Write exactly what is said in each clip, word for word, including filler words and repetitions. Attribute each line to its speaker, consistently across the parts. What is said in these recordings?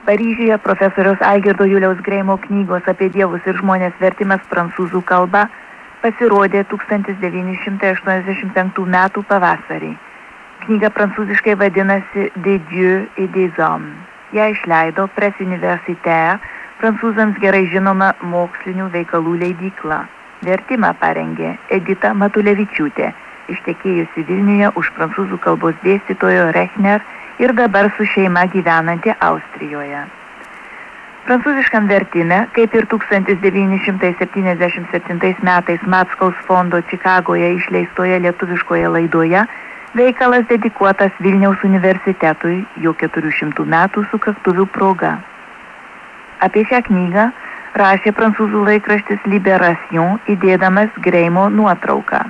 Speaker 1: Paryžiuje profesoriaus Algirdo Juliaus Greimo knygos apie dievus ir žmonės vertimas prancūzų kalba pasirodė tūkstantis devyni šimtai aštuoniasdešimt penktų metų pavasarį. Knyga prancūziškai vadinasi Des dieux et des hommes. Ją išleido Presse Universitaire, prancūzams gerai žinoma mokslinių veikalų leidykla. Vertimą parengė Edita Matulevičiūtė, ištekėjusi Vilniuje už prancūzų kalbos dėstytojo Rechner ir dabar su šeima gyvenanti Austrijoje. Prancūziškam vertime, kaip ir tūkstantis devyni šimtai septyniasdešimt septintais metais Mackaus fondo Čikagoje išleistoje lietuviškoje laidoje, veikalas dedikuotas Vilniaus universitetui jo keturių šimtų metų sukaktuvių proga. Apie šią knygą rašė prancūzų laikraštis Libération, įdėdamas Greimo nuotrauką.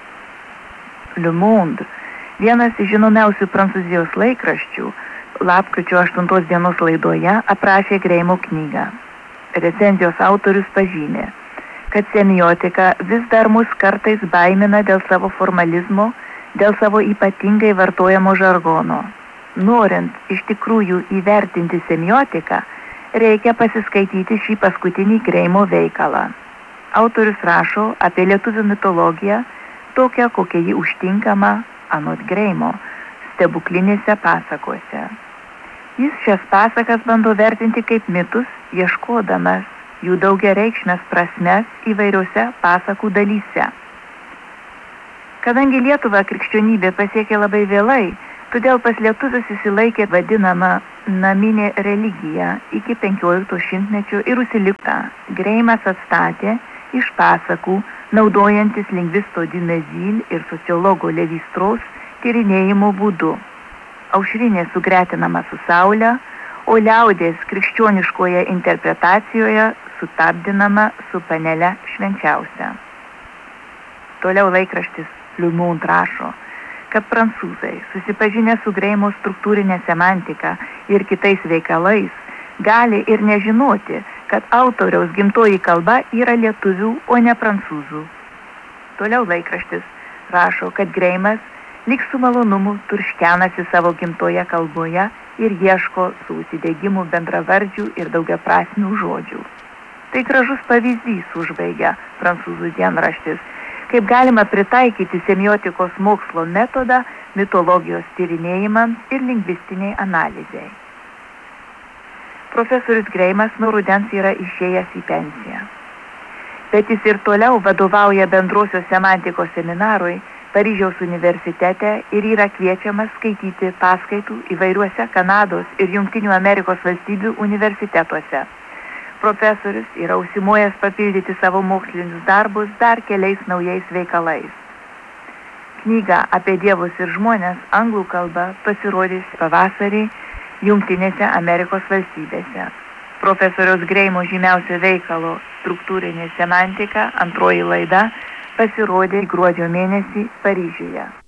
Speaker 1: Le Monde, vienas iš žinomiausių prancūzijos laikraščių, lapkričio aštuntos dienos laidoje aprašė Greimo knygą. Recenzijos autorius pažymė, kad semiotika vis dar mus kartais baimina dėl savo formalizmo, dėl savo ypatingai vartojamo žargono. Norint iš tikrųjų įvertinti semiotiką, reikia pasiskaityti šį paskutinį Greimo veikalą. Autorius rašo apie lietuvių mitologiją, tokią, kokia ji užtinkama, anot Greimo, stebuklinėse pasakose. Jis šias pasakas bando vertinti kaip mitus, ieškodamas jų daugiareikšmės prasmes įvairiose pasakų dalyse. Kadangi Lietuvą krikščionybė pasiekė labai vėlai, todėl pas lietuvius įsilaikė vadinama naminė religija iki penkiolikto šimtmečio ir užsilipta. Greimas atstatė iš pasakų, naudojantis lingvisto Dumezil ir sociologo Levi-Strauss tyrinėjimo būdu. Aušrinė sugretinama su saule, o liaudės krikščioniškoje interpretacijoje sutapdinama su panele švenčiausia. Toliau laikraštis Le Monde rašo, kad prancūzai, susipažinę su Greimo struktūrinė semantika ir kitais veikalais, gali ir nežinoti, kad autoriaus gimtoji kalba yra lietuvių, o ne prancūzų. Toliau laikraštis rašo, kad Greimas lyg su malonumu turškenasi savo gimtoje kalboje ir ieško su užsidegimu bendravardžių ir daugiaprasmių žodžių. Tai gražus pavyzdys, užbaigia prancūzų dienraštis, kaip galima pritaikyti semiotikos mokslo metodą mitologijos tyrinėjimams ir lingvistiniai analizei. Profesorius Greimas nuo rudens yra išėjęs į pensiją. Bet jis ir toliau vadovauja bendrosios semantikos seminarui Paryžiaus universitete ir yra kviečiamas skaityti paskaitų įvairiuose Kanados ir Jungtinių Amerikos valstybių universitetuose. Profesorius yra užsimojęs papildyti savo mokslinius darbus dar keliais naujais veikalais. Knyga apie dievus ir žmonės anglų kalba pasirodys pavasarį Jungtinėse Amerikos valstybėse. Profesoriaus Greimo žymiausio veikalo Struktūrinė semantika, antroji laida, pasirodė gruodžio mėnesį Paryžiuje.